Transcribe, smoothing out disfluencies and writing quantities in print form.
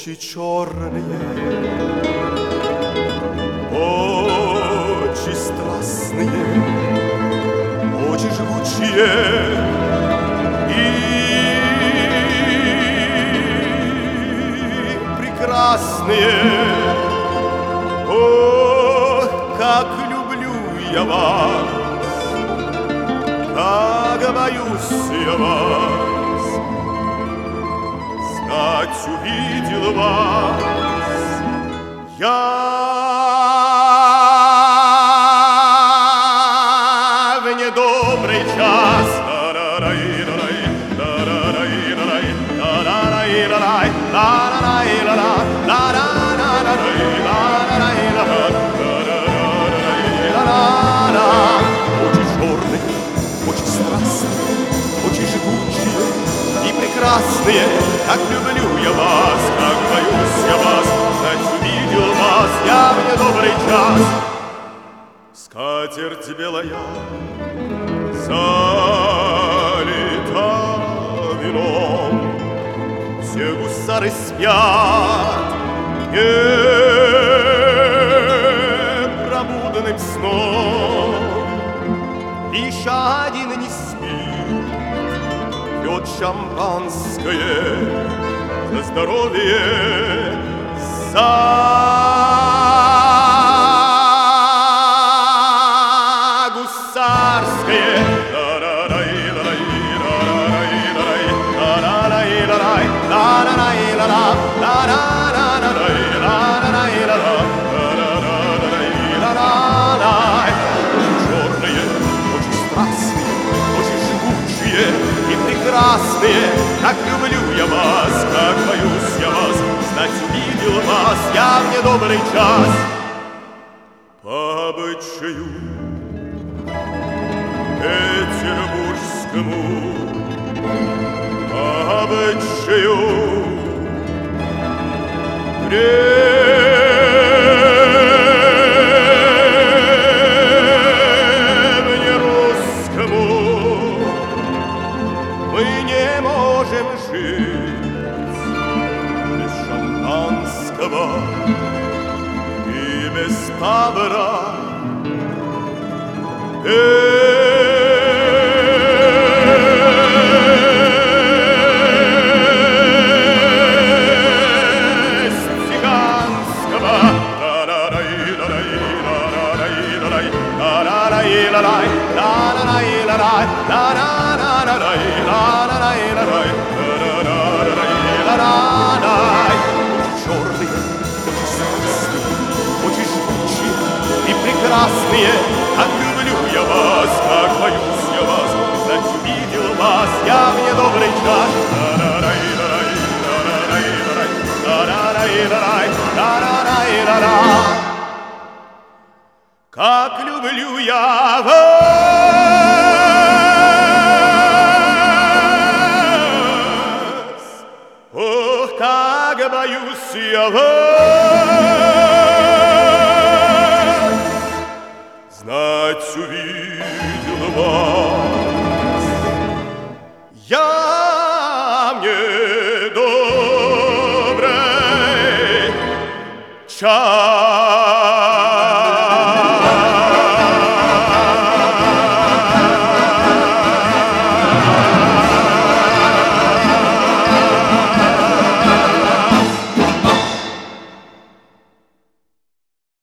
Очи черные, очи страстные, очи жгучие и прекрасные. Ох, как люблю я вас, как боюсь я вас. Знать увидел вас я в недобрый час. Очи черные, очи страстные, очи жгучие и прекрасные. Как люблю я вас, как боюсь я вас. Знать увидел вас я в недобрый час. Скатерть белая залита вином, все гусары спят непробудным сном. Лишь один не спит, пьет шампанское за здоровье, за гусарское. Черные, очень страстные, очень жгучие и прекрасные. Как люблю я вас, как боюсь я вас. Знать увидел вас я в недобрый час. По обычаю петербургскому, по обычаю древнерусскому, мы не можем жить без шампанского и без табора. Черные, очень страстные, очень жгучие и прекрасные. Как люблю я вас, как боюсь я вас. Знать увидел вас я в недобрый час. Как люблю я вас, ох, как боюсь я вас. Знать увидел вас я в недобрый час.